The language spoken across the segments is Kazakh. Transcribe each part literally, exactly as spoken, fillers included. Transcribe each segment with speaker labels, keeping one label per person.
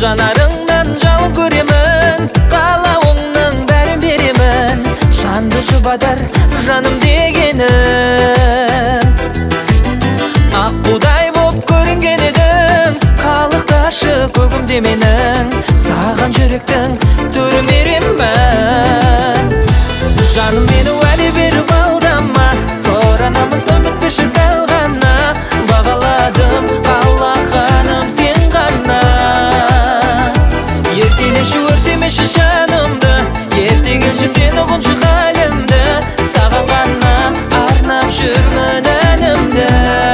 Speaker 1: Жанарыңнан жалын көремін, қалауыңның бәрін беремін. Жанды жұбатар жаным дегенің, аққудай боп көрінген едің, қалықташы көгімде менің. Саған жүректің түрін беремін. Жаным мені уәде беріп алдама, соранамын үміт берші сәл ғана. Бағаладым қалағаным сен ғана. Еркелеші өртемеші жанымды, ерте келші сен ұғыншы халімді. Саған ғана арнап жүрмін әнімді.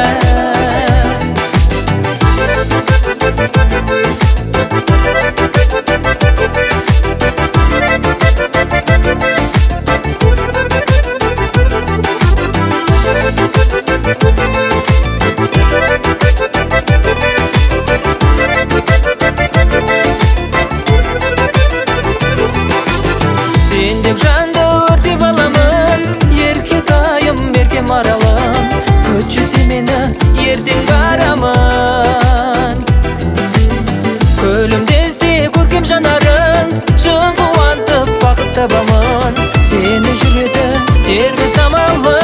Speaker 1: Сен деп жанды өртеп аламын, ерке тайым, ерке маралым. Күтшісе мені ертең барамын. Көлімдесе көркем жанарың, шын қуантып бақыт табамын. Сені жүреді тербеп самалын.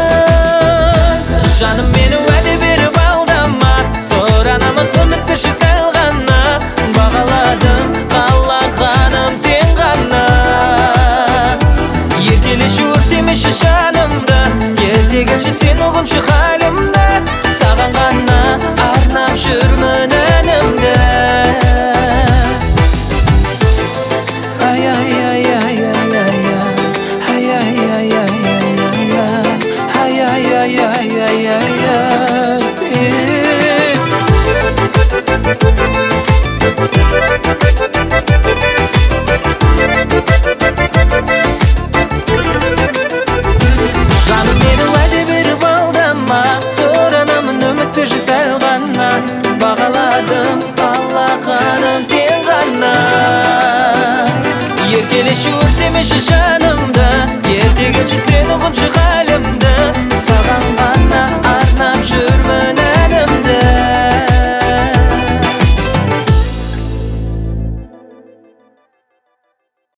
Speaker 1: Жаным мені уәде беріп алдама, соранамын үміт берші сәл ғана. Бағаладым қалағаным сен ғана. Еркелеші өртемеші жанымды, ерте келші сен ұғыншы халімді. Саған ғана арнап жүрмін әнімді. Ай ай ай ай ай ай ай ай ай ай ай ай ай ай ай. Жаным мені уәде беріп алдама, соранамын үміт берші сәл ғана. Бағаладым қалағаным сен ғана. Еркелеші өртемеші жаным.